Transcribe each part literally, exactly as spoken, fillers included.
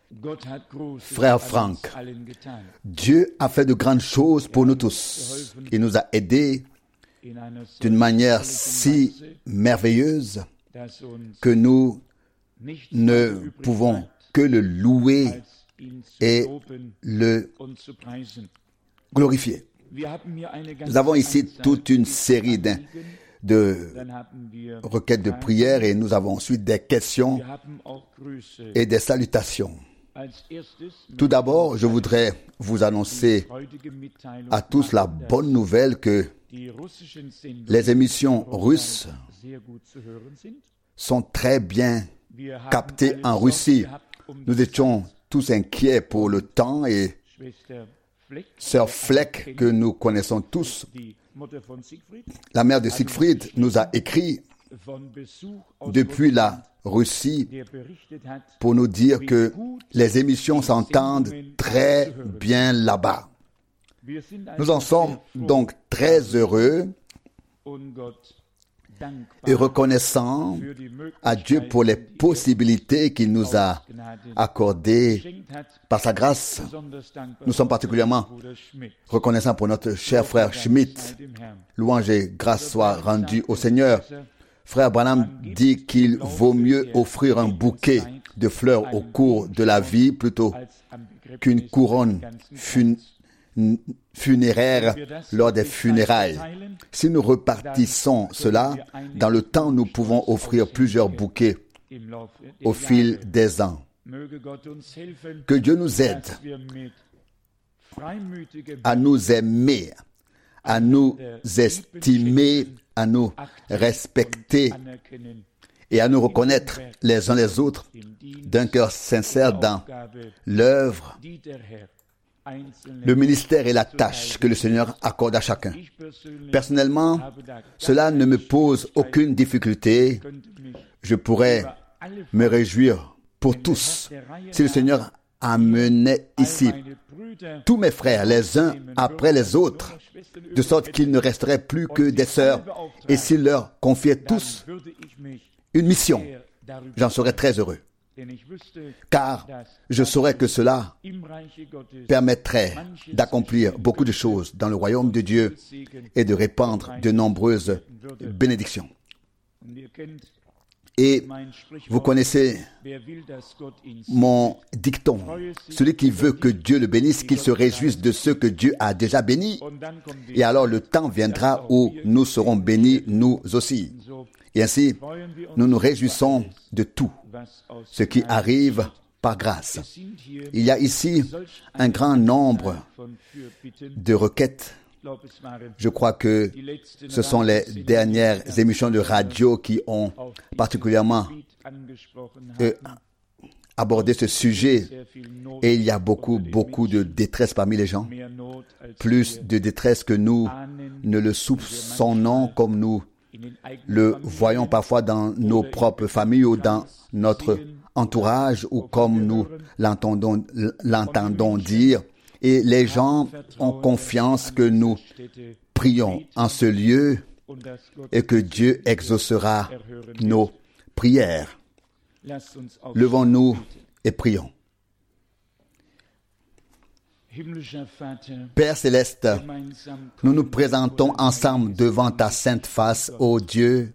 frère Franck, Dieu a fait de grandes choses pour nous tous. Il nous a aidés d'une manière si merveilleuse que nous ne pouvons que le louer et le glorifier. Nous avons ici toute une série de, de requêtes de prière et nous avons ensuite des questions et des salutations. Tout d'abord, je voudrais vous annoncer à tous la bonne nouvelle que les émissions russes sont très bien captées en Russie. Nous étions tous inquiets pour le temps et Sœur Fleck, que nous connaissons tous, la mère de Siegfried, nous a écrit depuis la Russie pour nous dire que les émissions s'entendent très bien là-bas. Nous en sommes donc très heureux et reconnaissants à Dieu pour les possibilités qu'il nous a accordées par sa grâce. Nous sommes particulièrement reconnaissants pour notre cher frère Schmidt. Louange et grâce soient rendues au Seigneur. Frère Branham dit qu'il vaut mieux offrir un bouquet de fleurs au cours de la vie plutôt qu'une couronne fun- funéraire lors des funérailles. Si nous repartissons cela, dans le temps, nous pouvons offrir plusieurs bouquets au fil des ans. Que Dieu nous aide à nous aimer, à nous estimer, à nous respecter et à nous reconnaître les uns les autres d'un cœur sincère dans l'œuvre, le ministère et la tâche que le Seigneur accorde à chacun. Personnellement, cela ne me pose aucune difficulté. Je pourrais me réjouir pour tous si le Seigneur amenait ici tous mes frères les uns après les autres, de sorte qu'il ne resterait plus que des sœurs, et s'il leur confiait tous une mission, j'en serais très heureux. Car je saurais que cela permettrait d'accomplir beaucoup de choses dans le royaume de Dieu et de répandre de nombreuses bénédictions. Et vous connaissez mon dicton, celui qui veut que Dieu le bénisse, qu'il se réjouisse de ceux que Dieu a déjà bénis, et alors le temps viendra où nous serons bénis nous aussi. Et ainsi, nous nous réjouissons de tout ce qui arrive par grâce. Il y a ici un grand nombre de requêtes. Je crois que ce sont les dernières émissions de radio qui ont particulièrement euh, abordé ce sujet. Et il y a beaucoup, beaucoup de détresse parmi les gens. Plus de détresse que nous ne le soupçonnons, comme nous le voyons parfois dans nos propres familles ou dans notre entourage, ou comme nous l'entendons, l'entendons dire. Et les gens ont confiance que nous prions en ce lieu et que Dieu exaucera nos prières. Levons-nous et prions. Père céleste, nous nous présentons ensemble devant ta sainte face, ô Dieu.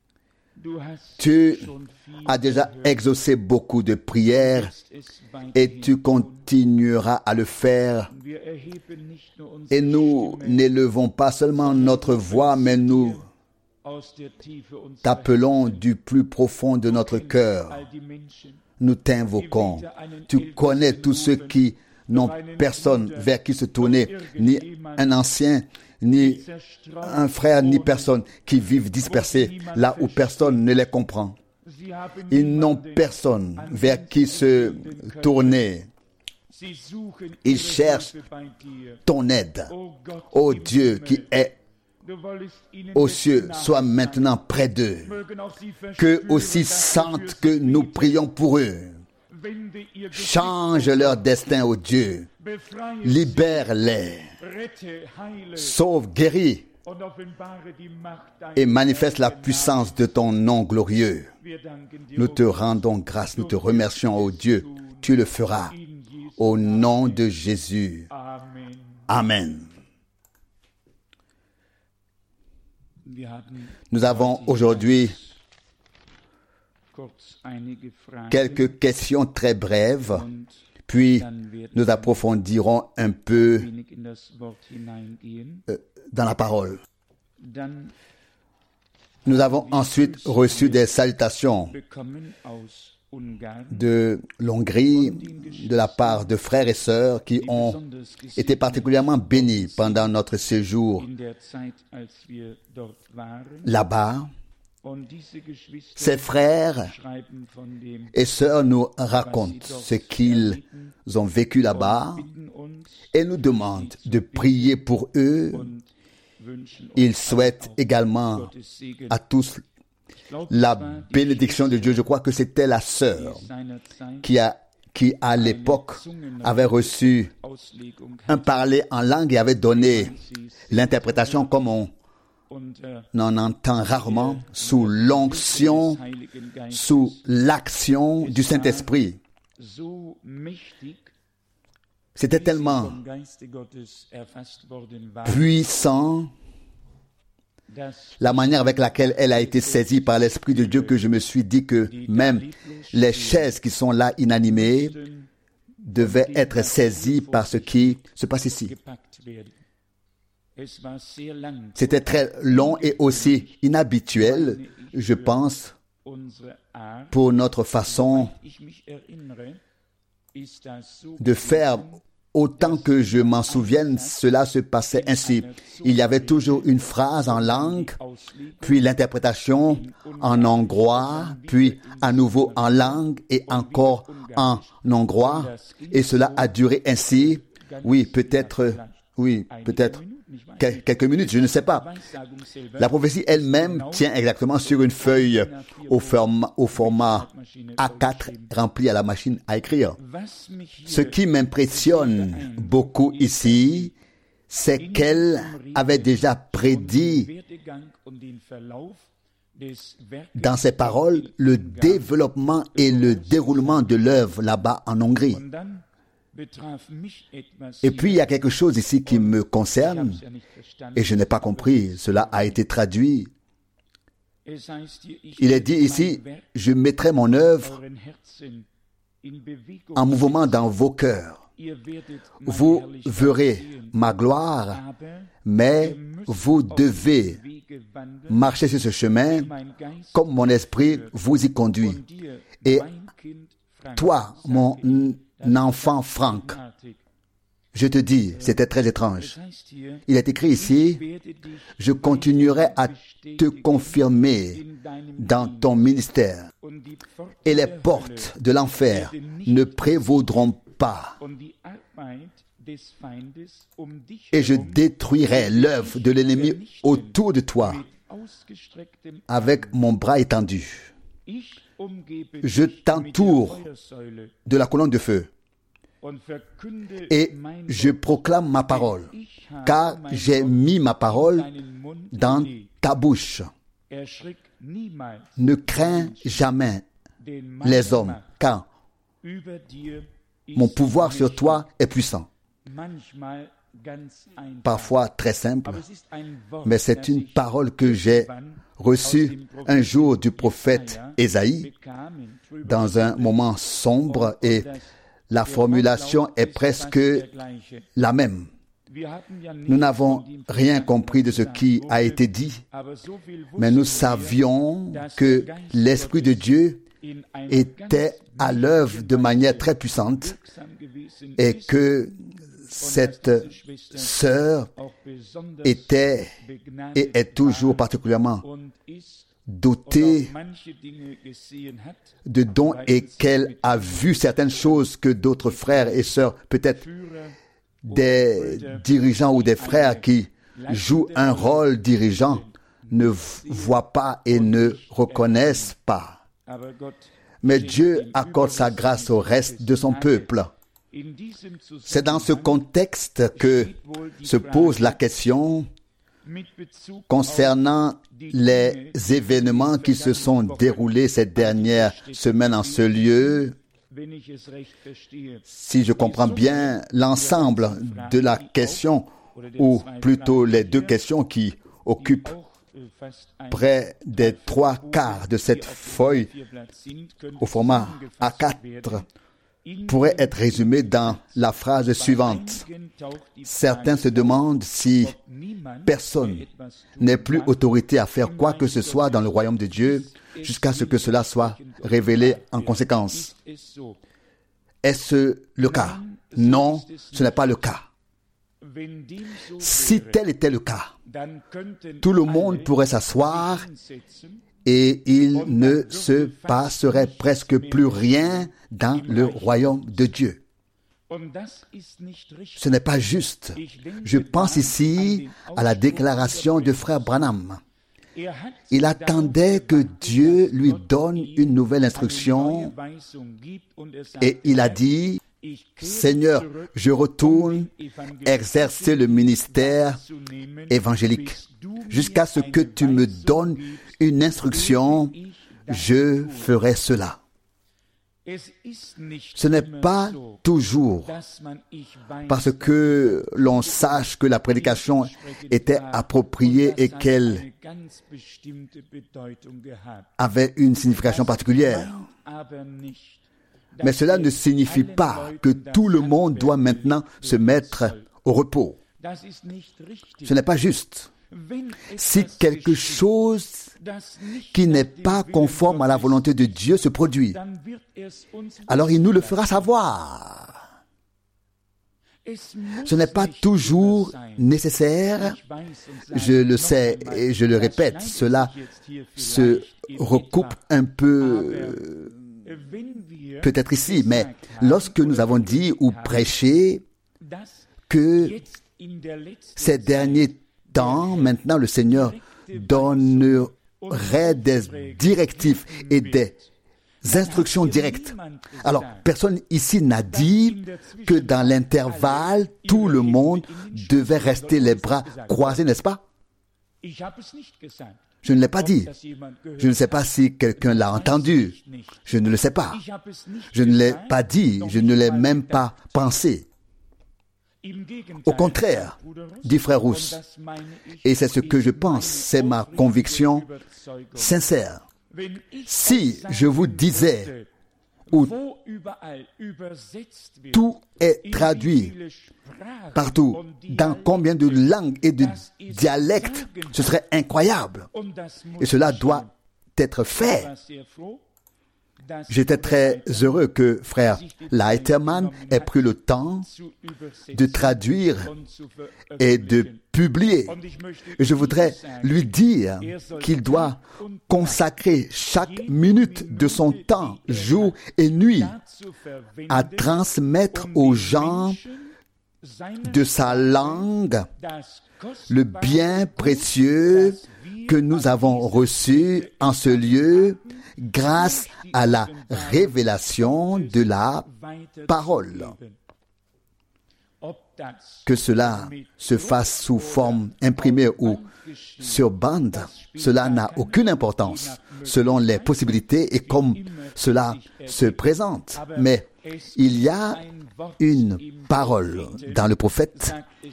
Tu as déjà exaucé beaucoup de prières et tu continueras à le faire. Et nous n'élevons pas seulement notre voix, mais nous t'appelons du plus profond de notre cœur. Nous t'invoquons. Tu connais tous ceux qui n'ont personne vers qui se tourner, ni un ancien, ni un frère, ni personne, qui vivent dispersés là où personne ne les comprend. Ils n'ont personne vers qui se tourner. Ils cherchent ton aide. Ô Dieu qui est aux cieux, sois maintenant près d'eux. Qu'eux aussi sentent que nous prions pour eux. Change leur destin, ô Dieu. Libère-les. Sauve, guéris. Et manifeste la puissance de ton nom glorieux. Nous te rendons grâce, nous te remercions, ô Dieu. tu le feras. Au nom de Jésus. Amen. Nous avons aujourd'hui quelques questions très brèves, puis nous approfondirons un peu dans la parole. Nous avons ensuite reçu des salutations de l'Hongrie, de la part de frères et sœurs qui ont été particulièrement bénis pendant notre séjour là-bas. Ces frères et sœurs nous racontent ce qu'ils ont vécu là-bas et nous demandent de prier pour eux. Ils souhaitent également à tous la bénédiction de Dieu. Je crois que c'était la sœur qui a qui à l'époque avait reçu un parler en langue et avait donné l'interprétation comme on en entend rarement, sous l'onction, sous l'action du Saint-Esprit. C'était tellement puissant la manière avec laquelle elle a été saisie par l'Esprit de Dieu que je me suis dit que même les chaises qui sont là inanimées devaient être saisies par ce qui se passe ici. C'était très long et aussi inhabituel, je pense, pour notre façon de faire. Autant que je m'en souvienne, cela se passait ainsi. Il y avait toujours une phrase en langue, puis l'interprétation en hongrois, puis à nouveau en langue et encore en hongrois. Et cela a duré ainsi, oui, peut-être, oui, peut-être quelques minutes, je ne sais pas. La prophétie elle-même tient exactement sur une feuille au format, au format A quatre rempli à la machine à écrire. Ce qui m'impressionne beaucoup ici, c'est qu'elle avait déjà prédit dans ses paroles le développement et le déroulement de l'œuvre là-bas en Hongrie. Et puis il y a quelque chose ici qui me concerne et je n'ai pas compris. Cela a été traduit. Il est dit ici, je mettrai mon œuvre en mouvement dans vos cœurs. Vous verrez ma gloire, mais vous devez marcher sur ce chemin comme mon esprit vous y conduit. Et toi, mon enfant Franck, je te dis, c'était très étrange. Il est écrit ici, je continuerai à te confirmer dans ton ministère et les portes de l'enfer ne prévaudront pas. Et je détruirai l'œuvre de l'ennemi autour de toi avec mon bras étendu. Je t'entoure de la colonne de feu et je proclame ma parole, car j'ai mis ma parole dans ta bouche. Ne crains jamais les hommes, car mon pouvoir sur toi est puissant. Parfois très simple, mais c'est une parole que j'ai reçue un jour du prophète Ésaïe dans un moment sombre et la formulation est presque la même. Nous n'avons rien compris de ce qui a été dit, mais nous savions que l'Esprit de Dieu était à l'œuvre de manière très puissante et que cette sœur était et est toujours particulièrement dotée de dons et qu'elle a vu certaines choses que d'autres frères et sœurs, peut-être des dirigeants ou des frères qui jouent un rôle dirigeant, ne voient pas et ne reconnaissent pas. Mais Dieu accorde sa grâce au reste de son peuple. C'est dans ce contexte que se pose la question concernant les événements qui se sont déroulés ces dernières semaines en ce lieu. Si je comprends bien l'ensemble de la question, ou plutôt les deux questions qui occupent près des trois quarts de cette feuille au format A quatre, pourrait être résumées dans la phrase suivante. Certains se demandent si personne n'est plus autorité à faire quoi que ce soit dans le royaume de Dieu jusqu'à ce que cela soit révélé en conséquence. Est-ce le cas? Non, ce n'est pas le cas. Si tel était le cas, tout le monde pourrait s'asseoir et il ne se passerait presque plus rien dans le royaume de Dieu. Ce n'est pas juste. Je pense ici à la déclaration de frère Branham. Il attendait que Dieu lui donne une nouvelle instruction et il a dit, Seigneur, je retourne exercer le ministère évangélique. Jusqu'à ce que tu me donnes une instruction, je ferai cela. Ce n'est pas toujours parce que l'on sache que la prédication était appropriée et qu'elle avait une signification particulière. Mais cela ne signifie pas que tout le monde doit maintenant se mettre au repos. Ce n'est pas juste. Si quelque chose qui n'est pas conforme à la volonté de Dieu se produit, alors il nous le fera savoir. Ce n'est pas toujours nécessaire, je le sais et je le répète, cela se recoupe un peu peut-être ici, mais lorsque nous avons dit ou prêché que ces derniers temps, maintenant le Seigneur donnerait des directives et des instructions directes. Alors, personne ici n'a dit que dans l'intervalle, tout le monde devait rester les bras croisés, n'est-ce pas? Je ne l'ai pas dit. Je ne sais pas si quelqu'un l'a entendu. Je ne le sais pas. Je ne l'ai pas dit. Je ne l'ai même pas pensé. Au contraire, dit frère Rousse, et c'est ce que je pense, c'est ma conviction sincère. Si je vous disais où tout est traduit partout, dans combien de langues et de dialectes, ce serait incroyable. Et cela doit être fait. J'étais très heureux que frère Leiterman ait pris le temps de traduire et de publier. Et je voudrais lui dire qu'il doit consacrer chaque minute de son temps, jour et nuit, à transmettre aux gens de sa langue le bien précieux que nous avons reçu en ce lieu grâce à la révélation de la parole. Que cela se fasse sous forme imprimée ou sur bande, cela n'a aucune importance selon les possibilités et comme cela se présente. Mais il y a une parole dans le prophète,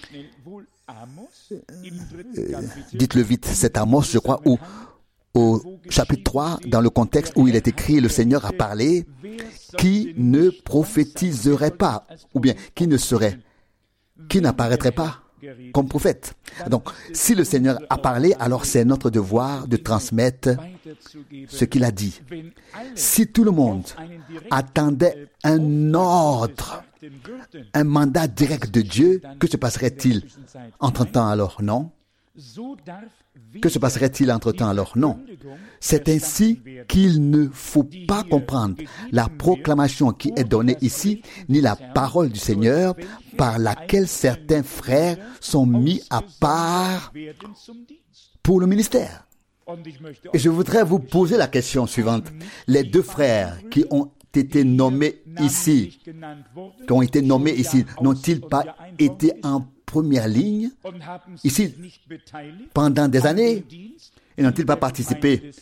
euh, dites-le vite, c'est Amos, je crois, où au chapitre trois, dans le contexte où il est écrit, le Seigneur a parlé, qui ne prophétiserait pas, ou bien qui ne serait, qui n'apparaîtrait pas comme prophète. Donc, si le Seigneur a parlé, alors c'est notre devoir de transmettre ce qu'il a dit. Si tout le monde attendait un ordre, un mandat direct de Dieu, que se passerait-il entre-temps alors? Non. Que se passerait-il entre-temps alors? Non. C'est ainsi qu'il ne faut pas comprendre la proclamation qui est donnée ici, ni la parole du Seigneur par laquelle certains frères sont mis à part pour le ministère. Et je voudrais vous poser la question suivante. Les deux frères qui ont été nommés ici, qui ont été nommés ici, n'ont-ils pas été en première ligne, ici, pendant des années, et n'ont-ils pas participé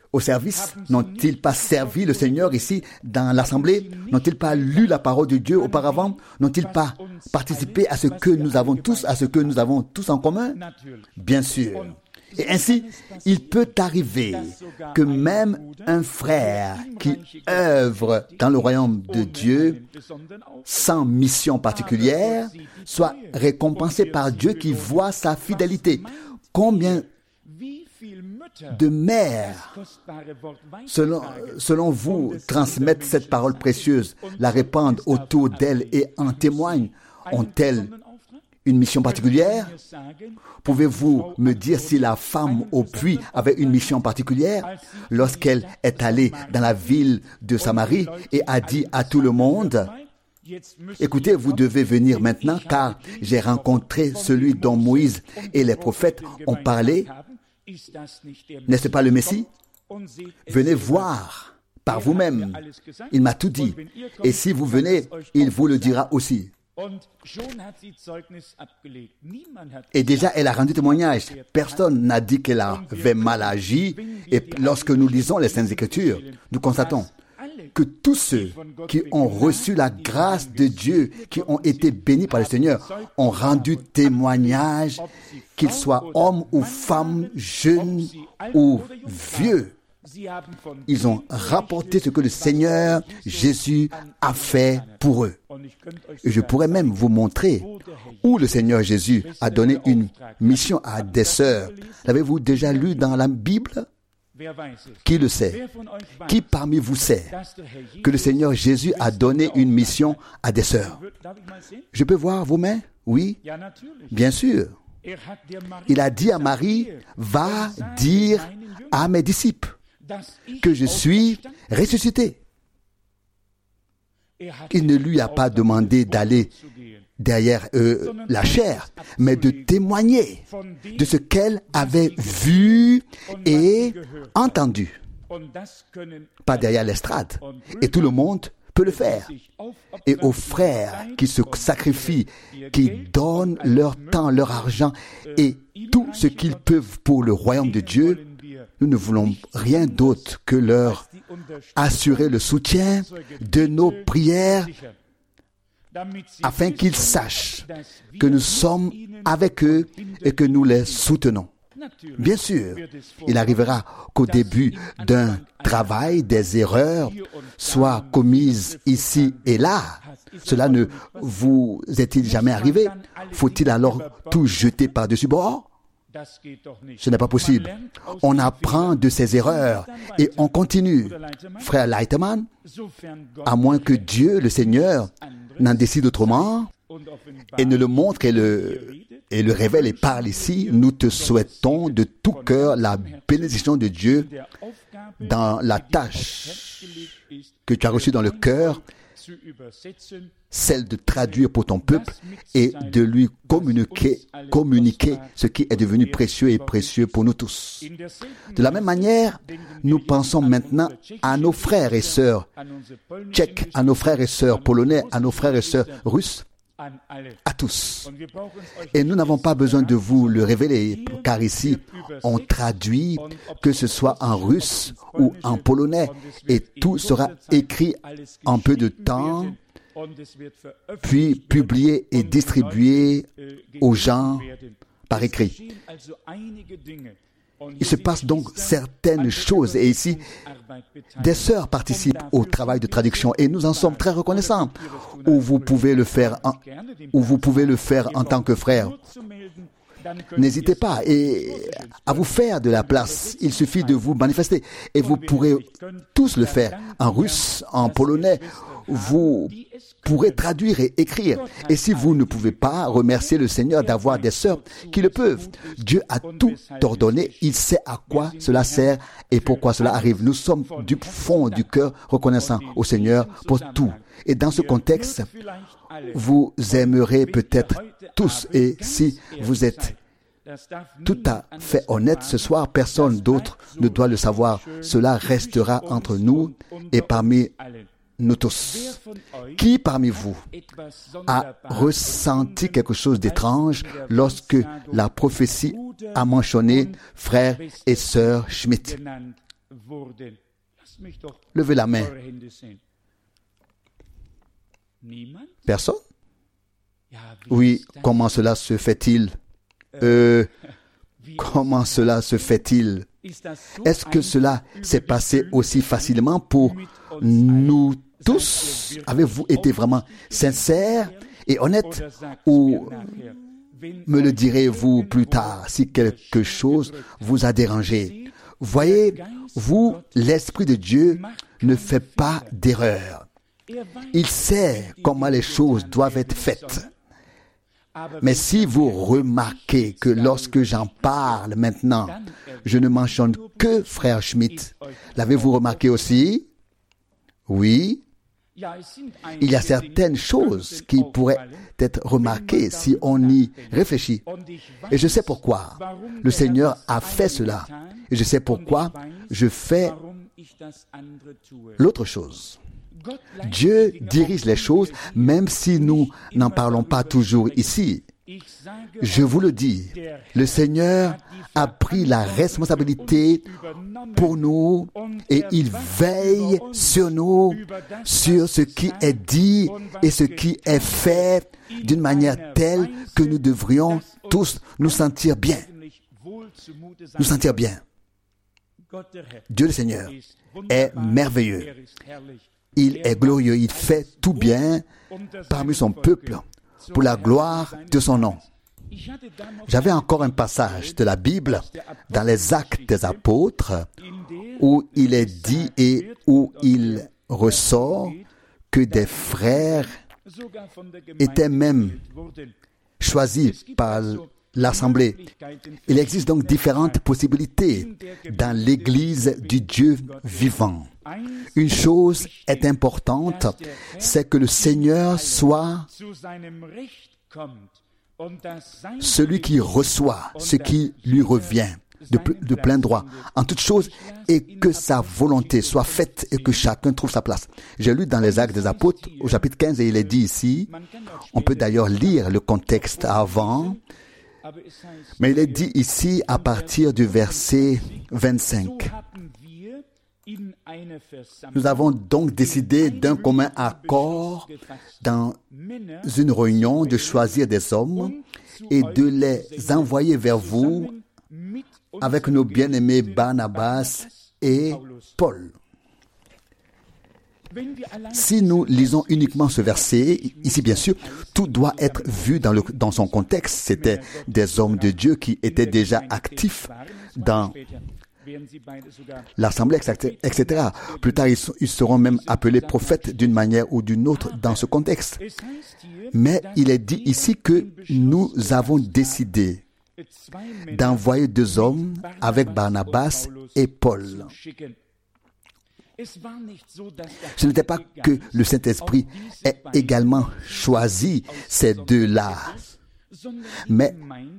au service? N'ont-ils pas servi le Seigneur ici dans l'assemblée? N'ont-ils pas lu la parole de Dieu auparavant? N'ont-ils pas participé à ce que nous avons tous, à ce que nous avons tous en commun? Bien sûr. Et ainsi, il peut arriver que même un frère qui œuvre dans le royaume de Dieu sans mission particulière soit récompensé par Dieu qui voit sa fidélité. Combien de mères, selon, selon vous, transmettent cette parole précieuse, la répandent autour d'elles et en témoignent? Ont-elles une mission particulière? Pouvez-vous me dire si la femme au puits avait une mission particulière lorsqu'elle est allée dans la ville de Samarie et a dit à tout le monde: écoutez, vous devez venir maintenant car j'ai rencontré celui dont Moïse et les prophètes ont parlé. N'est-ce pas le Messie? Venez voir par vous-même. Il m'a tout dit. Et si vous venez, il vous le dira aussi. Et déjà, elle a rendu témoignage. Personne n'a dit qu'elle avait mal agi. Et lorsque nous lisons les Saintes Écritures, nous constatons que tous ceux qui ont reçu la grâce de Dieu, qui ont été bénis par le Seigneur, ont rendu témoignage, qu'ils soient hommes ou femmes, jeunes ou vieux. Ils ont rapporté ce que le Seigneur Jésus a fait pour eux. Et je pourrais même vous montrer où le Seigneur Jésus a donné une mission à des sœurs. L'avez-vous déjà lu dans la Bible? Qui le sait? Qui parmi vous sait que le Seigneur Jésus a donné une mission à des sœurs? Je peux voir vos mains? Oui, bien sûr. Il a dit à Marie: va dire à mes disciples que je suis ressuscité. Il ne lui a pas demandé d'aller derrière euh, la chair, mais de témoigner de ce qu'elle avait vu et entendu. Pas derrière l'estrade. Et tout le monde peut le faire. Et aux frères qui se sacrifient, qui donnent leur temps, leur argent et tout ce qu'ils peuvent pour le royaume de Dieu, nous ne voulons rien d'autre que leur assurer le soutien de nos prières afin qu'ils sachent que nous sommes avec eux et que nous les soutenons. Bien sûr, il arrivera qu'au début d'un travail, des erreurs soient commises ici et là. Cela ne vous est-il jamais arrivé? Faut-il alors tout jeter par-dessus bord? Ce n'est pas possible. On apprend de ses erreurs et on continue. Frère Leitemann, à moins que Dieu, le Seigneur, n'en décide autrement et ne le montre et le, et le révèle et parle ici, nous te souhaitons de tout cœur la bénédiction de Dieu dans la tâche que tu as reçue dans le cœur, celle de traduire pour ton peuple et de lui communiquer, communiquer ce qui est devenu précieux et précieux pour nous tous. De la même manière, nous pensons maintenant à nos frères et sœurs tchèques, à nos frères et sœurs polonais, à nos frères et sœurs russes, à tous. Et nous n'avons pas besoin de vous le révéler, car ici, on traduit, que ce soit en russe ou en polonais, et tout sera écrit en peu de temps, puis publié et distribué aux gens par écrit. Il se passe donc certaines choses, et ici, des sœurs participent au travail de traduction, et nous en sommes très reconnaissants. Où vous pouvez le faire en, où vous pouvez le faire en tant que frère. N'hésitez pas et à vous faire de la place. Il suffit de vous manifester, et vous pourrez tous le faire en russe, en polonais. Vous pourrez traduire et écrire. Et si vous ne pouvez pas, remercier le Seigneur d'avoir des sœurs qui le peuvent. Dieu a tout ordonné. Il sait à quoi cela sert et pourquoi cela arrive. Nous sommes du fond du cœur reconnaissants au Seigneur pour tout. Et dans ce contexte, vous aimerez peut-être tous. Et si vous êtes tout à fait honnête ce soir, personne d'autre ne doit le savoir. Cela restera entre nous et parmi nous tous. Qui parmi vous a ressenti quelque chose d'étrange lorsque la prophétie a mentionné frère et sœur Schmidt? Levez la main. Personne? Oui, comment cela se fait-il? Euh, comment cela se fait-il? Est-ce que cela s'est passé aussi facilement pour nous tous? Avez-vous été vraiment sincères et honnêtes? Ou me le direz-vous plus tard si quelque chose vous a dérangé? Voyez, vous, l'Esprit de Dieu ne fait pas d'erreur. Il sait comment les choses doivent être faites. Mais si vous remarquez que lorsque j'en parle maintenant, je ne mentionne que Frère Schmitt, l'avez-vous remarqué aussi? Oui. Il y a certaines choses qui pourraient être remarquées si on y réfléchit. Et je sais pourquoi le Seigneur a fait cela. Et je sais pourquoi je fais l'autre chose. Dieu dirige les choses, même si nous n'en parlons pas toujours ici. Je vous le dis, le Seigneur a pris la responsabilité pour nous et il veille sur nous, sur ce qui est dit et ce qui est fait d'une manière telle que nous devrions tous nous sentir bien. Nous sentir bien. Dieu le Seigneur est merveilleux. Il est glorieux, il fait tout bien parmi son peuple pour la gloire de son nom. J'avais encore un passage de la Bible dans les Actes des Apôtres où il est dit et où il ressort que des frères étaient même choisis par l'Assemblée. Il existe donc différentes possibilités dans l'Église du Dieu vivant. Une chose est importante, c'est que le Seigneur soit celui qui reçoit ce qui lui revient de, de plein droit en toute chose et que sa volonté soit faite et que chacun trouve sa place. J'ai lu dans les Actes des Apôtres au chapitre quinze et il est dit ici, on peut d'ailleurs lire le contexte avant, mais il est dit ici à partir du verset vingt-cinq. Nous avons donc décidé d'un commun accord dans une réunion de choisir des hommes et de les envoyer vers vous avec nos bien-aimés Barnabas et Paul. Si nous lisons uniquement ce verset, ici bien sûr, tout doit être vu dans, le, dans son contexte. C'était des hommes de Dieu qui étaient déjà actifs dans l'Assemblée, et cetera. Plus tard, ils seront même appelés prophètes d'une manière ou d'une autre dans ce contexte. Mais il est dit ici que nous avons décidé d'envoyer deux hommes avec Barnabas et Paul. Ce n'était pas que le Saint-Esprit ait également choisi ces deux-là, mais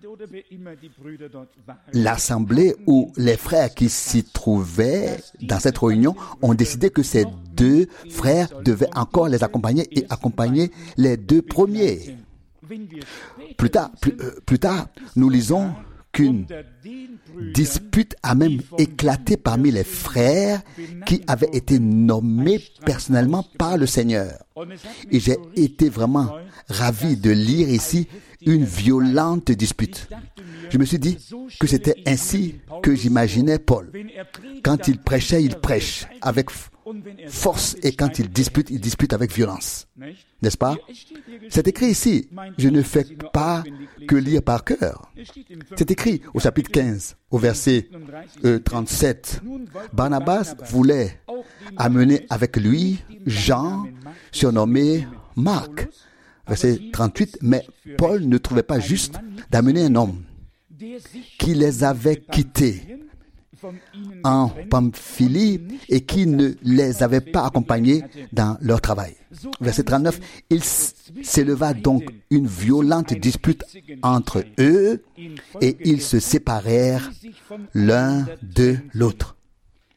l'assemblée ou les frères qui s'y trouvaient dans cette réunion ont décidé que ces deux frères devaient encore les accompagner et accompagner les deux premiers. Plus tard, plus, euh, plus tard, nous lisons qu'une dispute a même éclaté parmi les frères qui avaient été nommés personnellement par le Seigneur. Et j'ai été vraiment ravi de lire ici une violente dispute. Je me suis dit que c'était ainsi que j'imaginais Paul. Quand il prêchait, il prêche avec force et quand il dispute, il dispute avec violence. N'est-ce pas? C'est écrit ici. Je ne fais pas que lire par cœur. C'est écrit au chapitre quinze, au verset euh, trente-sept. Barnabas voulait amener avec lui Jean, surnommé Marc. Verset trente-huit. Mais Paul ne trouvait pas juste d'amener un homme qui les avait quittés en Pamphylie et qui ne les avait pas accompagnés dans leur travail. Verset trente-neuf, il s'éleva donc une violente dispute entre eux et ils se séparèrent l'un de l'autre.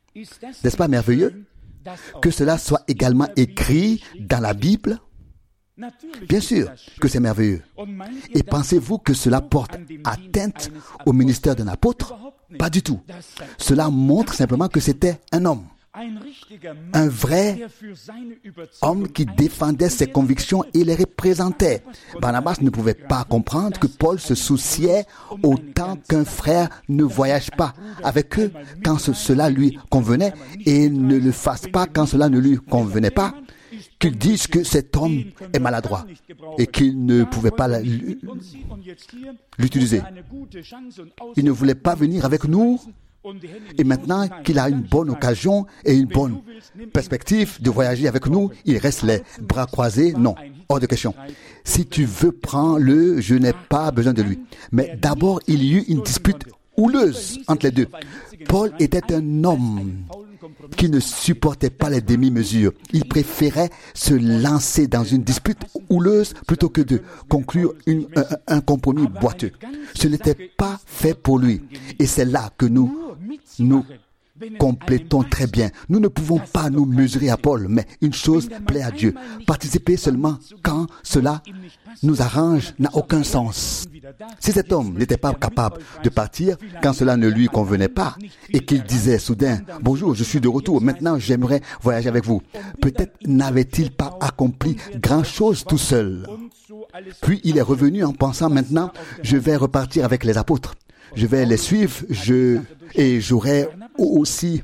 N'est-ce pas merveilleux que cela soit également écrit dans la Bible? Bien sûr que c'est merveilleux. Et pensez-vous que cela porte atteinte au ministère d'un apôtre? Pas du tout. Cela montre simplement que c'était un homme. Un vrai homme qui défendait ses convictions et les représentait. Barnabas ne pouvait pas comprendre que Paul se souciait autant qu'un frère ne voyage pas avec eux quand cela lui convenait et ne le fasse pas quand cela ne lui convenait pas, qu'il dise que cet homme est maladroit et qu'il ne pouvait pas l'utiliser. Il ne voulait pas venir avec nous. Et maintenant qu'il a une bonne occasion et une bonne perspective de voyager avec nous, il reste les bras croisés. Non, hors de question. Si tu veux, prends-le, je n'ai pas besoin de lui. Mais d'abord, il y eut une dispute houleuse entre les deux. Paul était un homme qui ne supportait pas les demi-mesures. Il préférait se lancer dans une dispute houleuse plutôt que de conclure une, un, un compromis boiteux. Ce n'était pas fait pour lui. Et c'est là que nous nous complétons très bien. Nous ne pouvons pas nous mesurer à Paul, mais une chose plaît à Dieu. Participer seulement quand cela nous arrange n'a aucun sens. Si cet homme n'était pas capable de partir quand cela ne lui convenait pas et qu'il disait soudain « Bonjour, je suis de retour, maintenant j'aimerais voyager avec vous », peut-être n'avait-il pas accompli grand-chose tout seul. Puis il est revenu en pensant « Maintenant, je vais repartir avec les apôtres. Je vais les suivre je, et j'aurai aussi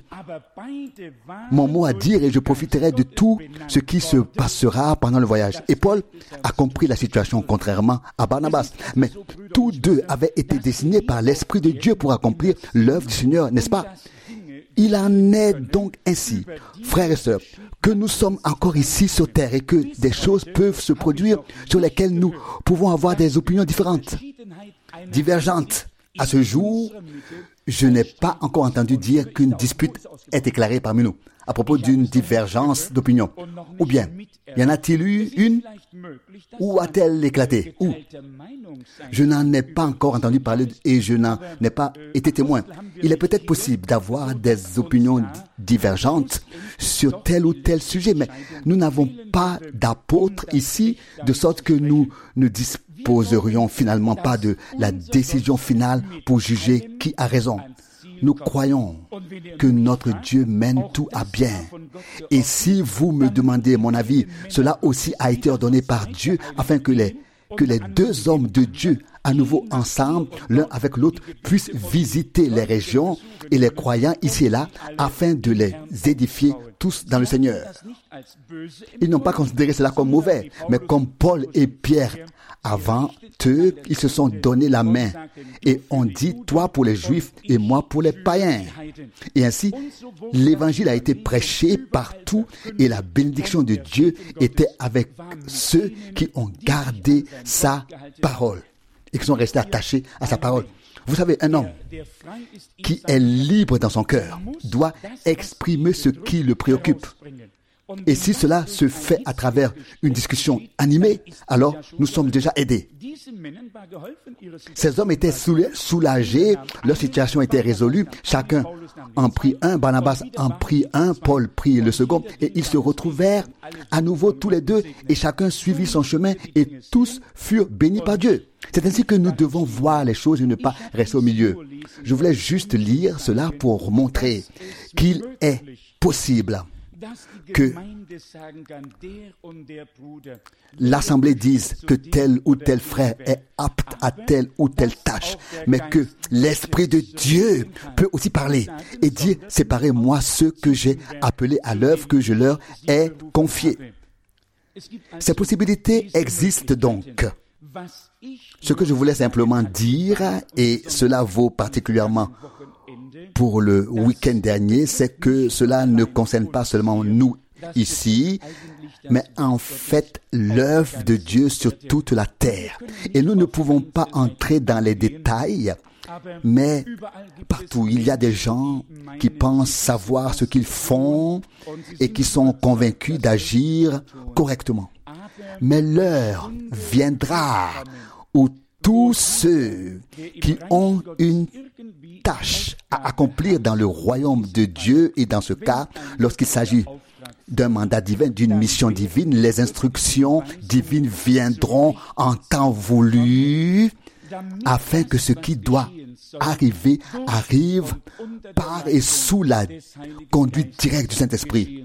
mon mot à dire et je profiterai de tout ce qui se passera pendant le voyage. » Et Paul a compris la situation, contrairement à Barnabas. Mais tous deux avaient été destinés par l'Esprit de Dieu pour accomplir l'œuvre du Seigneur, n'est-ce pas? Il en est donc ainsi, frères et sœurs, que nous sommes encore ici sur terre et que des choses peuvent se produire sur lesquelles nous pouvons avoir des opinions différentes, divergentes. À ce jour, je n'ai pas encore entendu dire qu'une dispute est déclarée parmi nous à propos d'une divergence d'opinion. Ou bien, y en a-t-il eu une? Ou a-t-elle éclaté? Ou? Je n'en ai pas encore entendu parler et je n'en ai pas été témoin. Il est peut-être possible d'avoir des opinions divergentes sur tel ou tel sujet, mais nous n'avons pas d'apôtres ici, de sorte que nous ne disposerions finalement pas de la décision finale pour juger qui a raison. Nous croyons que notre Dieu mène tout à bien. Et si vous me demandez mon avis, cela aussi a été ordonné par Dieu afin que les, que les deux hommes de Dieu, à nouveau ensemble, l'un avec l'autre, puissent visiter les régions et les croyants ici et là afin de les édifier tous dans le Seigneur. Ils n'ont pas considéré cela comme mauvais, mais comme Paul et Pierre avant eux, ils se sont donné la main et ont dit, toi pour les Juifs et moi pour les païens. Et ainsi, l'évangile a été prêché partout et la bénédiction de Dieu était avec ceux qui ont gardé sa parole et qui sont restés attachés à sa parole. Vous savez, un homme qui est libre dans son cœur doit exprimer ce qui le préoccupe. Et si cela se fait à travers une discussion animée, alors nous sommes déjà aidés. Ces hommes étaient soulagés, leur situation était résolue, chacun en prit un, Barnabas en prit un, Paul prit le second, et ils se retrouvèrent à nouveau tous les deux, et chacun suivit son chemin, et tous furent bénis par Dieu. C'est ainsi que nous devons voir les choses et ne pas rester au milieu. Je voulais juste lire cela pour montrer qu'il est possible que l'Assemblée dise que tel ou tel frère est apte à telle ou telle tâche, mais que l'Esprit de Dieu peut aussi parler et dire, séparez-moi ceux que j'ai appelés à l'œuvre que je leur ai confiée. Ces possibilités existent donc. Ce que je voulais simplement dire, et cela vaut particulièrement pour le week-end dernier, c'est que cela ne concerne pas seulement nous ici, mais en fait l'œuvre de Dieu sur toute la terre. Et nous ne pouvons pas entrer dans les détails, mais partout il y a des gens qui pensent savoir ce qu'ils font et qui sont convaincus d'agir correctement. Mais l'heure viendra où tous ceux qui ont une tâche à accomplir dans le royaume de Dieu, et dans ce cas, lorsqu'il s'agit d'un mandat divin, d'une mission divine. Les instructions divines viendront en temps voulu afin que ce qui doit arriver arrive par et sous la conduite directe du Saint-Esprit.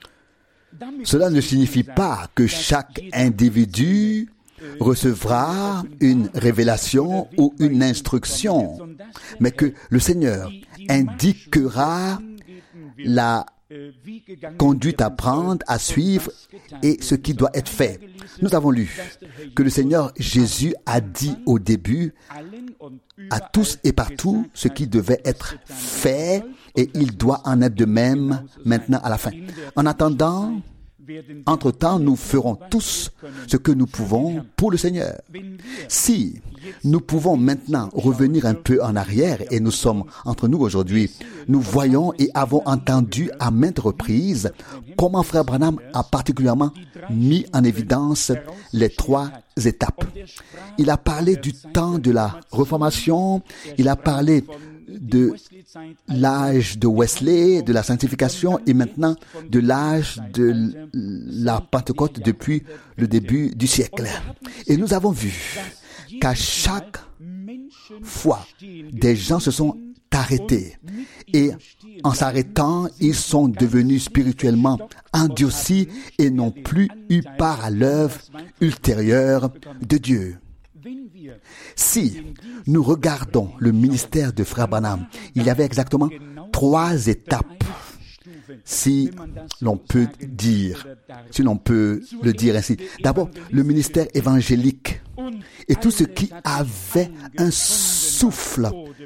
Cela ne signifie pas que chaque individu recevra une révélation ou une instruction, mais que le Seigneur indiquera la conduite à prendre, à suivre et ce qui doit être fait. Nous avons lu que le Seigneur Jésus a dit au début à tous et partout ce qui devait être fait et il doit en être de même maintenant à la fin. En attendant, entre-temps, nous ferons tous ce que nous pouvons pour le Seigneur. Si nous pouvons maintenant revenir un peu en arrière, et nous sommes entre nous aujourd'hui, nous voyons et avons entendu à maintes reprises comment Frère Branham a particulièrement mis en évidence les trois étapes. Il a parlé du temps de la Réformation, il a parlé de l'âge de Wesley, de la sanctification et maintenant de l'âge de la Pentecôte depuis le début du siècle. Et nous avons vu qu'à chaque fois, des gens se sont arrêtés et en s'arrêtant, ils sont devenus spirituellement endurcis et n'ont plus eu part à l'œuvre ultérieure de Dieu. Si nous regardons le ministère de Frère Branham, il y avait exactement trois étapes, si l'on peut dire, si l'on peut le dire ainsi. D'abord, le ministère évangélique et tout ce qui avait un souffle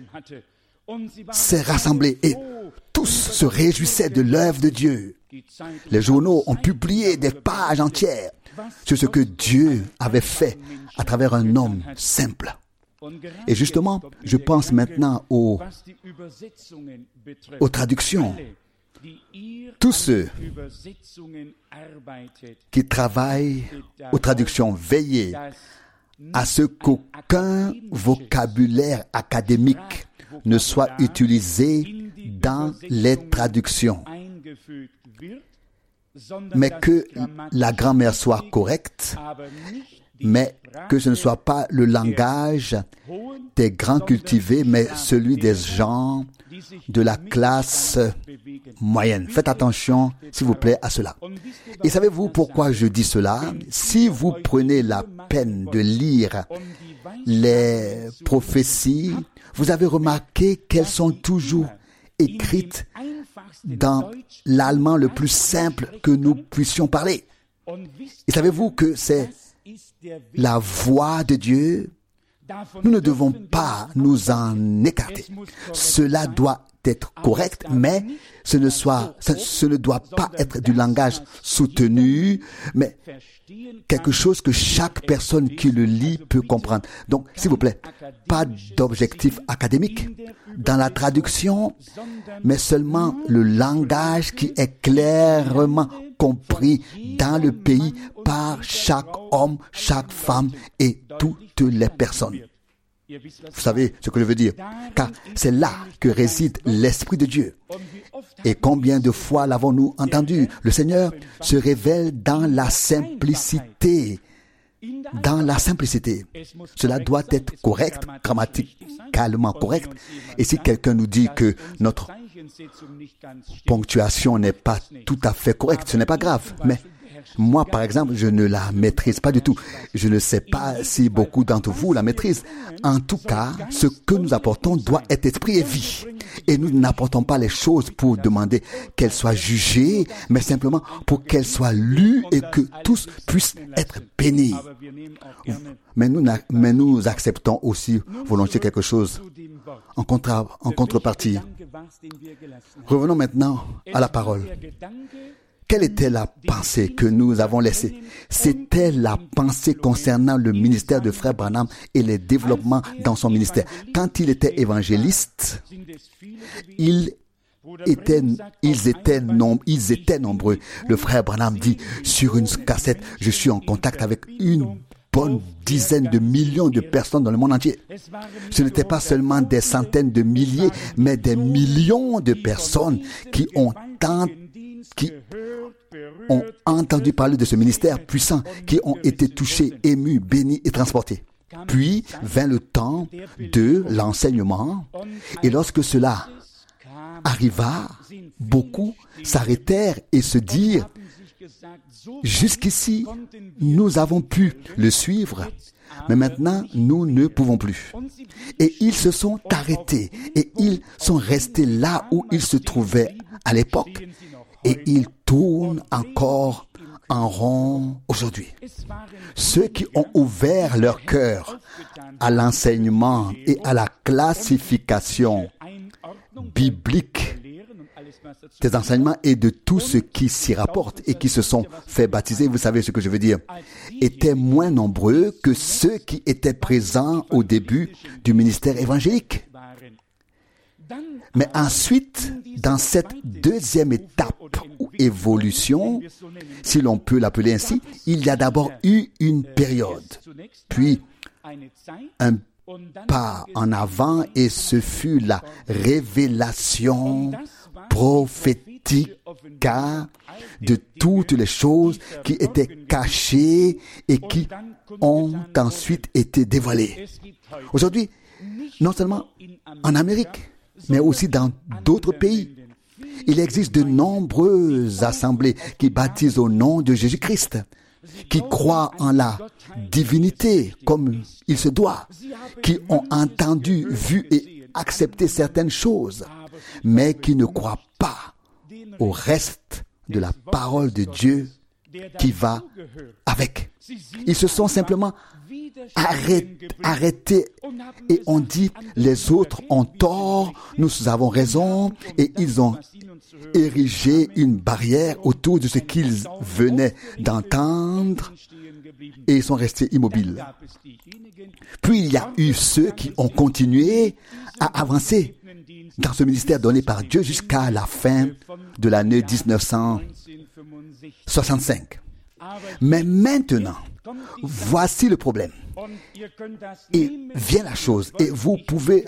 s'est rassemblé et tous se réjouissaient de l'œuvre de Dieu. Les journaux ont publié des pages entières sur ce que Dieu avait fait à travers un homme simple. Et justement, je pense maintenant aux, aux traductions. Tous ceux qui travaillent aux traductions, veillez à ce qu'aucun vocabulaire académique ne soit utilisé dans les traductions, mais que la grammaire soit correcte, mais que ce ne soit pas le langage des grands cultivés, mais celui des gens de la classe moyenne. Faites attention, s'il vous plaît, à cela. Et savez-vous pourquoi je dis cela? Si vous prenez la peine de lire les prophéties, vous avez remarqué qu'elles sont toujours écrites dans l'allemand le plus simple que nous puissions parler. Et savez-vous que c'est la voix de Dieu? Nous ne devons pas nous en écarter. Cela doit être correct, mais ce ne, soit, ce, ce ne doit pas être du langage soutenu, mais quelque chose que chaque personne qui le lit peut comprendre. Donc, s'il vous plaît, pas d'objectif académique dans la traduction, mais seulement le langage qui est clairement compris dans le pays par chaque homme, chaque femme et toutes les personnes. Vous savez ce que je veux dire? Car c'est là que réside l'Esprit de Dieu. Et combien de fois l'avons-nous entendu? Le Seigneur se révèle dans la simplicité. Dans la simplicité. Cela doit être correct, grammaticalement correct. Et si quelqu'un nous dit que notre ponctuation n'est pas tout à fait correcte, ce n'est pas grave. Mais moi, par exemple, je ne la maîtrise pas du tout. Je ne sais pas si beaucoup d'entre vous la maîtrisent. En tout cas, ce que nous apportons doit être esprit et vie. Et nous n'apportons pas les choses pour demander qu'elles soient jugées, mais simplement pour qu'elles soient lues et que tous puissent être bénis. Mais nous, mais nous acceptons aussi volontiers quelque chose en, contra, en contrepartie. Revenons maintenant à la parole. Quelle était la pensée que nous avons laissée? C'était la pensée concernant le ministère de Frère Branham et les développements dans son ministère. Quand il était évangéliste, il était, ils, étaient nom, ils étaient nombreux. Le Frère Branham dit, sur une cassette, je suis en contact avec une bonne dizaine de millions de personnes dans le monde entier. Ce n'était pas seulement des centaines de milliers, mais des millions de personnes qui ont tant qui ont entendu parler de ce ministère puissant, qui ont été touchés, émus, bénis et transportés. Puis vint le temps de l'enseignement, et lorsque cela arriva, beaucoup s'arrêtèrent et se dirent, jusqu'ici, nous avons pu le suivre, mais maintenant, nous ne pouvons plus. Et ils se sont arrêtés, et ils sont restés là où ils se trouvaient à l'époque, et ils tournent encore en rond aujourd'hui. Ceux qui ont ouvert leur cœur à l'enseignement et à la classification biblique des enseignements et de tout ce qui s'y rapporte et qui se sont fait baptiser, vous savez ce que je veux dire, étaient moins nombreux que ceux qui étaient présents au début du ministère évangélique. Mais ensuite, dans cette deuxième étape ou évolution, si l'on peut l'appeler ainsi, il y a d'abord eu une période, puis un pas en avant, et ce fut la révélation prophétique de toutes les choses qui étaient cachées et qui ont ensuite été dévoilées. Aujourd'hui, non seulement en Amérique, mais aussi dans d'autres pays, il existe de nombreuses assemblées qui baptisent au nom de Jésus-Christ, qui croient en la divinité comme il se doit, qui ont entendu, vu et accepté certaines choses, mais qui ne croient pas au reste de la parole de Dieu qui va avec. Ils se sont simplement arrêtés, arrêtés et ont dit les autres ont tort, nous avons raison, et ils ont érigé une barrière autour de ce qu'ils venaient d'entendre et ils sont restés immobiles. Puis il y a eu ceux qui ont continué à avancer dans ce ministère donné par Dieu jusqu'à la fin de l'année dix-neuf cent soixante-cinq. Mais maintenant, voici le problème. Et vient la chose, et vous pouvez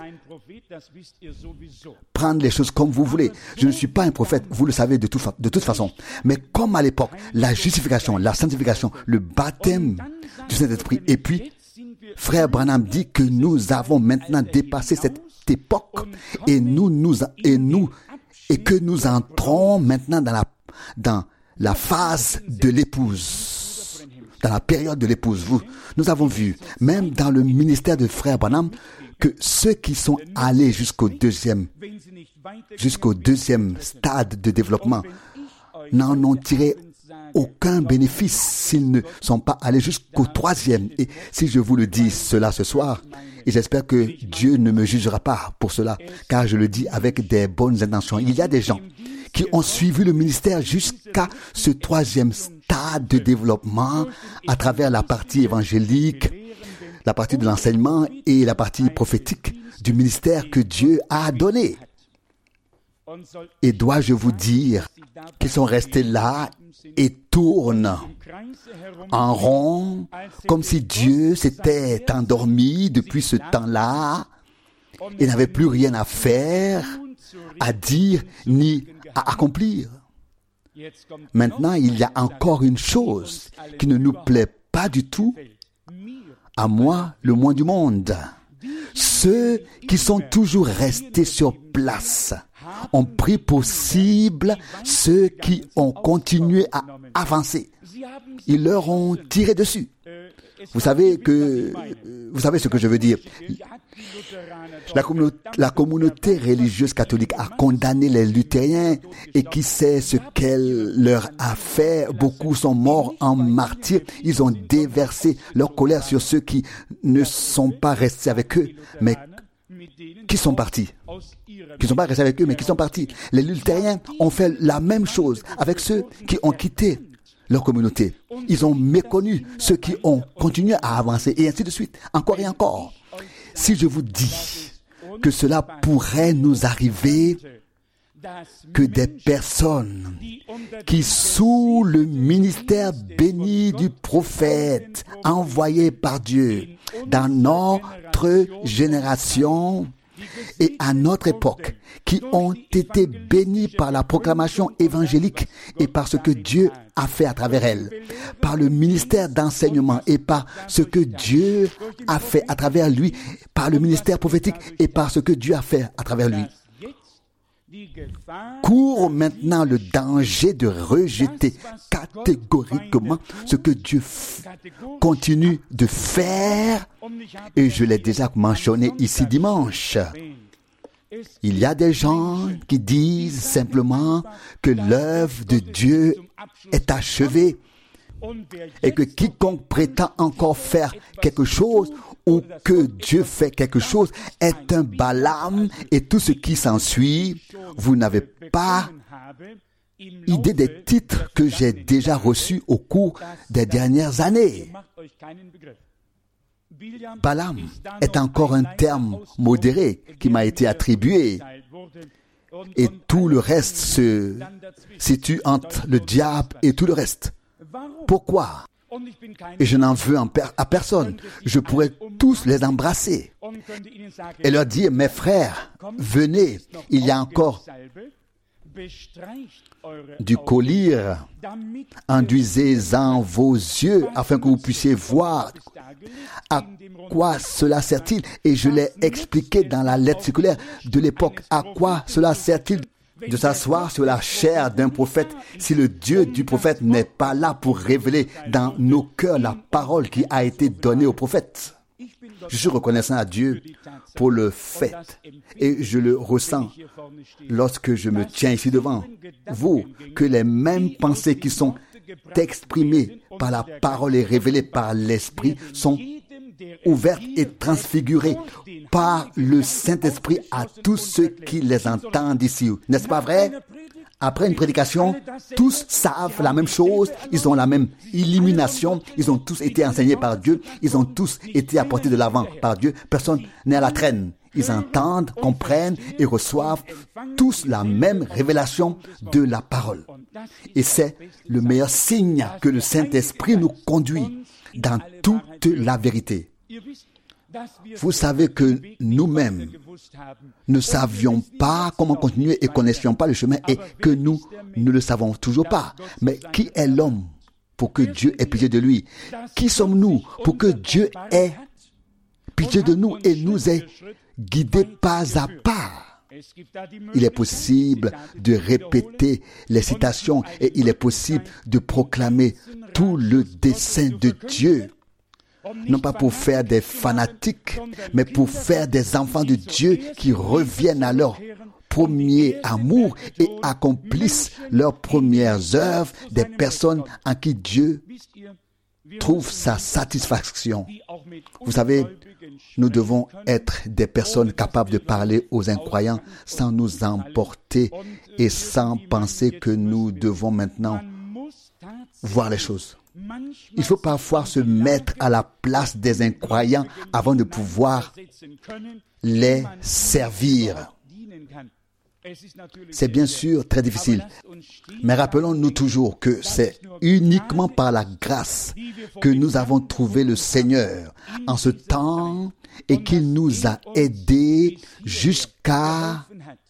prendre les choses comme vous voulez. Je ne suis pas un prophète, vous le savez de, tout, de toute façon. Mais comme à l'époque, la justification, la sanctification, le baptême du Saint-Esprit, et puis, frère Branham dit que nous avons maintenant dépassé cette époque, et nous, nous, et nous, et que nous entrons maintenant dans la, dans la phase de l'épouse, dans la période de l'épouse. Vous, nous avons vu, même dans le ministère de frère Branham, que ceux qui sont allés jusqu'au deuxième, jusqu'au deuxième stade de développement n'en ont tiré aucun bénéfice s'ils ne sont pas allés jusqu'au troisième. Et si je vous le dis cela ce soir, et j'espère que Dieu ne me jugera pas pour cela, car je le dis avec des bonnes intentions, il y a des gens qui ont suivi le ministère jusqu'à ce troisième stade de développement à travers la partie évangélique, la partie de l'enseignement et la partie prophétique du ministère que Dieu a donné. Et dois-je vous dire qu'ils sont restés là et tournent en rond comme si Dieu s'était endormi depuis ce temps-là et n'avait plus rien à faire, à dire ni à accomplir. Maintenant, il y a encore une chose qui ne nous plaît pas du tout, à moi, le moins du monde. Ceux qui sont toujours restés sur place ont pris possible ceux qui ont continué à avancer. Ils leur ont tiré dessus. Vous savez que, vous savez ce que je veux dire. La communauté, la communauté religieuse catholique a condamné les luthériens et qui sait ce qu'elle leur a fait. Beaucoup sont morts en martyrs. Ils ont déversé leur colère sur ceux qui ne sont pas restés avec eux, mais qui sont partis. Qui ne sont pas restés avec eux, mais qui sont partis. Les luthériens ont fait la même chose avec ceux qui ont quitté leur communauté. Ils ont méconnu ceux qui ont continué à avancer et ainsi de suite, encore et encore. Si je vous dis que cela pourrait nous arriver, que des personnes qui, sous le ministère béni du prophète envoyé par Dieu dans notre génération, et à notre époque, qui ont été bénis par la proclamation évangélique et par ce que Dieu a fait à travers elles, par le ministère d'enseignement et par ce que Dieu a fait à travers lui, par le ministère prophétique et par ce que Dieu a fait à travers lui. Court maintenant le danger de rejeter catégoriquement ce que Dieu f- continue de faire, et je l'ai déjà mentionné ici dimanche. Il y a des gens qui disent simplement que l'œuvre de Dieu est achevée et que quiconque prétend encore faire quelque chose ou que Dieu fait quelque chose est un Balaam et tout ce qui s'ensuit. Vous n'avez pas idée des titres que j'ai déjà reçus au cours des dernières années. Balaam est encore un terme modéré qui m'a été attribué, et tout le reste se situe entre le diable et tout le reste. Pourquoi? Et je n'en veux à personne. Je pourrais tous les embrasser et leur dire, mes frères, venez, il y a encore du collyre, enduisez-en vos yeux afin que vous puissiez voir à quoi cela sert-il. Et je l'ai expliqué dans la lettre circulaire de l'époque. À quoi cela sert-il de s'asseoir sur la chair d'un prophète si le Dieu du prophète n'est pas là pour révéler dans nos cœurs la parole qui a été donnée au prophète? Je suis reconnaissant à Dieu pour le fait, et je le ressens lorsque je me tiens ici devant vous, que les mêmes pensées qui sont exprimées par la parole et révélées par l'Esprit sont ouvertes et transfigurées par le Saint-Esprit à tous ceux qui les entendent ici. N'est-ce pas vrai? Après une prédication, tous savent la même chose, ils ont la même illumination, ils ont tous été enseignés par Dieu, ils ont tous été apportés de l'avant par Dieu. Personne n'est à la traîne. Ils entendent, comprennent et reçoivent tous la même révélation de la parole. Et c'est le meilleur signe que le Saint-Esprit nous conduit dans toute la vérité. Vous savez que nous-mêmes ne savions pas comment continuer et connaissions pas le chemin, et que nous ne le savons toujours pas. Mais qui est l'homme pour que Dieu ait pitié de lui? Qui sommes-nous pour que Dieu ait pitié de nous et nous ait guidés pas à pas? Il est possible de répéter les citations et il est possible de proclamer tout le dessein de Dieu. Non pas pour faire des fanatiques, mais pour faire des enfants de Dieu qui reviennent à leur premier amour et accomplissent leurs premières œuvres, des personnes en qui Dieu trouve sa satisfaction. Vous savez, nous devons être des personnes capables de parler aux incroyants sans nous emporter et sans penser que nous devons maintenant voir les choses. Il faut parfois se mettre à la place des incroyants avant de pouvoir les servir. C'est bien sûr très difficile, mais rappelons-nous toujours que c'est uniquement par la grâce que nous avons trouvé le Seigneur en ce temps et qu'il nous a aidés jusqu'à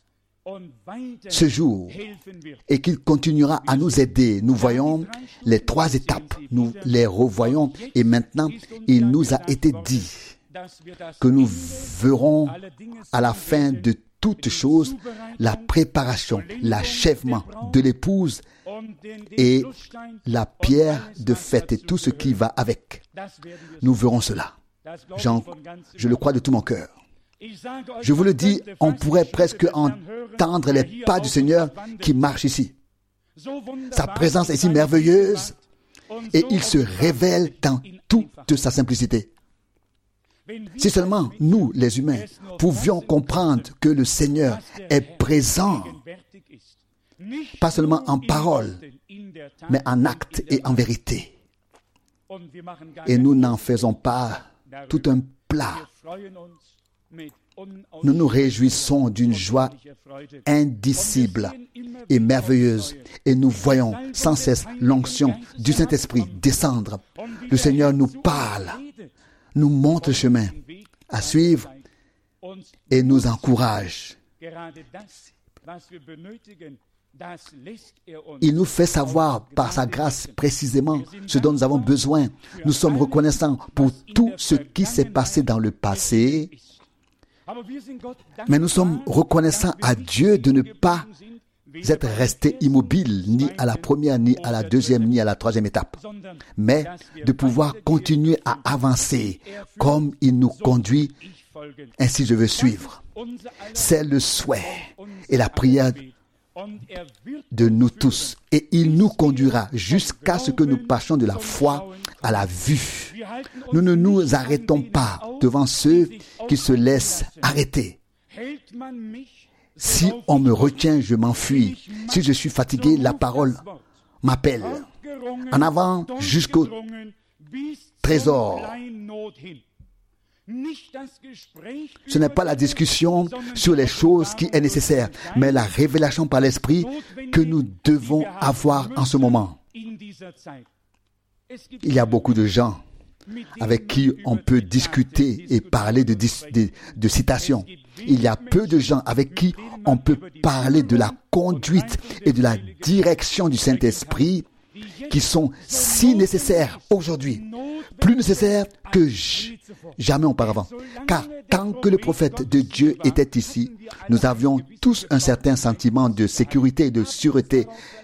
ce jour et qu'il continuera à nous aider. Nous voyons les trois étapes, nous les revoyons et maintenant il nous a été dit que nous verrons à la fin de toutes choses la préparation, l'achèvement de l'épouse et la pierre de fête et tout ce qui va avec. Nous verrons cela. Jean, je le crois de tout mon cœur. Je vous le dis, on pourrait presque entendre les pas du Seigneur qui marche ici. Sa présence est si merveilleuse et il se révèle dans toute sa simplicité. Si seulement nous, les humains, pouvions comprendre que le Seigneur est présent, pas seulement en parole, mais en acte et en vérité. Et nous n'en faisons pas tout un plat. Nous nous réjouissons d'une joie indicible et merveilleuse et nous voyons sans cesse l'onction du Saint-Esprit descendre. Le Seigneur nous parle, nous montre le chemin à suivre et nous encourage. Il nous fait savoir par sa grâce précisément ce dont nous avons besoin. Nous sommes reconnaissants pour tout ce qui s'est passé dans le passé, mais nous sommes reconnaissants à Dieu de ne pas être restés immobiles, ni à la première, ni à la deuxième, ni à la troisième étape, mais de pouvoir continuer à avancer comme il nous conduit. Ainsi je veux suivre. C'est le souhait et la prière de nous tous, et il nous conduira jusqu'à ce que nous passions de la foi à la vue. Nous ne nous arrêtons pas devant ceux qui se laissent arrêter. Si on me retient, je m'enfuis. Si je suis fatigué, la parole m'appelle. En avant jusqu'au trésor. Ce n'est pas la discussion sur les choses qui est nécessaire, mais la révélation par l'Esprit que nous devons avoir en ce moment. Il y a beaucoup de gens avec qui on peut discuter et parler de, de, de citations. Il y a peu de gens avec qui on peut parler de la conduite et de la direction du Saint-Esprit qui sont si nécessaires aujourd'hui, plus nécessaires que jamais auparavant. Car tant que le prophète de Dieu était ici, nous avions tous un certain sentiment de sécurité et de sûreté.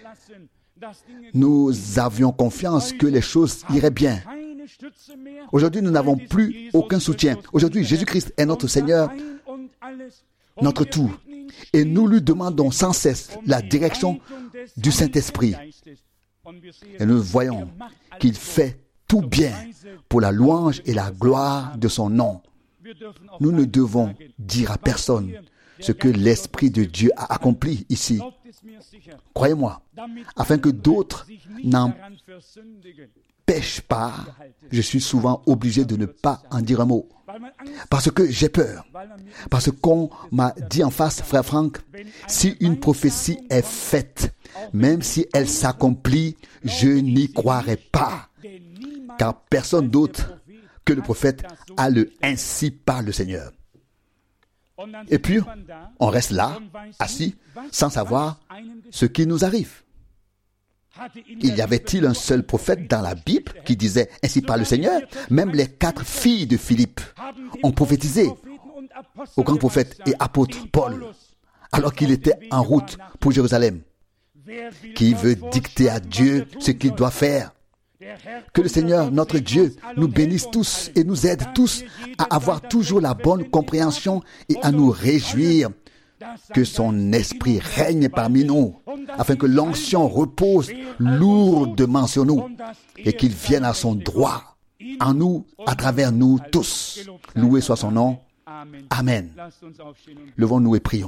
Nous avions confiance que les choses iraient bien. Aujourd'hui, nous n'avons plus aucun soutien. Aujourd'hui, Jésus-Christ est notre Seigneur, notre tout. Et nous lui demandons sans cesse la direction du Saint-Esprit. Et nous voyons qu'il fait tout bien pour la louange et la gloire de son nom. Nous ne devons dire à personne ce que l'Esprit de Dieu a accompli ici. Croyez-moi, afin que d'autres n'en pêchent pas, je suis souvent obligé de ne pas en dire un mot. Parce que j'ai peur. Parce qu'on m'a dit en face, frère Franck, si une prophétie est faite, même si elle s'accomplit, je n'y croirai pas. Car personne d'autre que le prophète a le ainsi par le Seigneur. Et puis, on reste là, assis, sans savoir ce qui nous arrive. Il y avait-il un seul prophète dans la Bible qui disait ainsi par le Seigneur? Même les quatre filles de Philippe ont prophétisé au grand prophète et apôtre Paul, alors qu'il était en route pour Jérusalem. Qui veut dicter à Dieu ce qu'il doit faire? Que le Seigneur, notre Dieu, nous bénisse tous et nous aide tous à avoir toujours la bonne compréhension et à nous réjouir que son esprit règne parmi nous, afin que l'onction repose lourdement sur nous et qu'il vienne à son droit en nous, à travers nous tous. Loué soit son nom. Amen. Levons-nous et prions.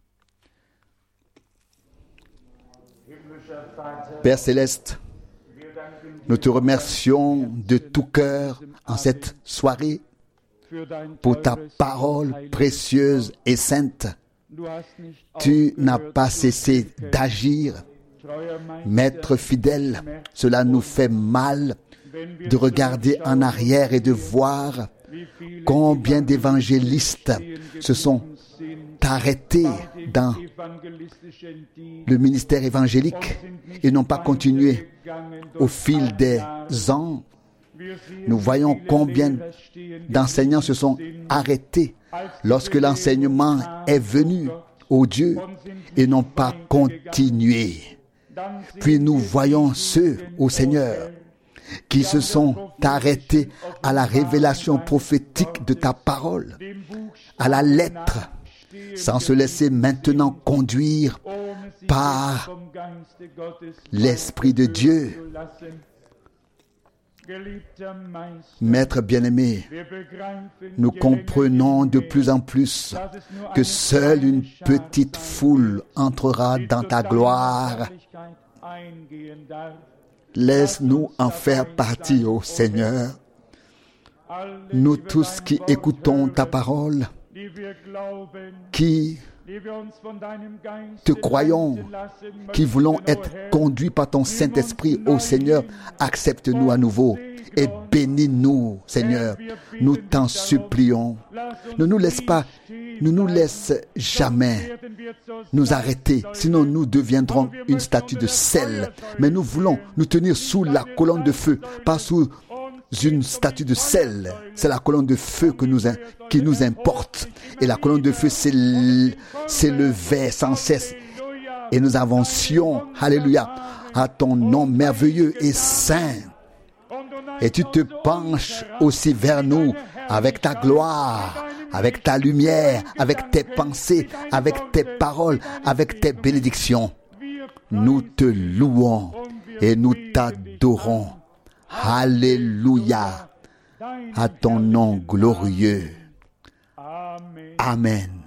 Père Céleste, nous te remercions de tout cœur en cette soirée pour ta parole précieuse et sainte. Tu n'as pas cessé d'agir. Maître fidèle, cela nous fait mal de regarder en arrière et de voir combien d'évangélistes se sont arrêtés dans le ministère évangélique et n'ont pas continué au fil des ans. Nous voyons combien d'enseignants se sont arrêtés lorsque l'enseignement est venu au Dieu et n'ont pas continué. Puis nous voyons ceux, au Seigneur, qui se sont arrêtés à la révélation prophétique de ta parole, à la lettre, sans se laisser maintenant conduire par l'Esprit de Dieu. Maître bien-aimé, nous comprenons de plus en plus que seule une petite foule entrera dans ta gloire. Laisse-nous en faire partie, ô Seigneur. Nous tous qui écoutons ta parole, qui te croyons, qui voulons être conduits par ton Saint-Esprit, ô Seigneur, accepte-nous à nouveau et bénis-nous, Seigneur. Nous t'en supplions. Ne nous laisse pas ne nous laisse jamais nous arrêter, sinon nous deviendrons une statue de sel. Mais nous voulons nous tenir sous la colonne de feu, pas sous une statue de sel. C'est la colonne de feu que nous, qui nous importe. Et la colonne de feu s'élevait sans cesse. Et nous avancions, alléluia, à ton nom merveilleux et saint. Et tu te penches aussi vers nous avec ta gloire, avec ta lumière, avec tes pensées, avec tes paroles, avec tes bénédictions. Nous te louons et nous t'adorons. Alléluia, à ton nom glorieux. Amen.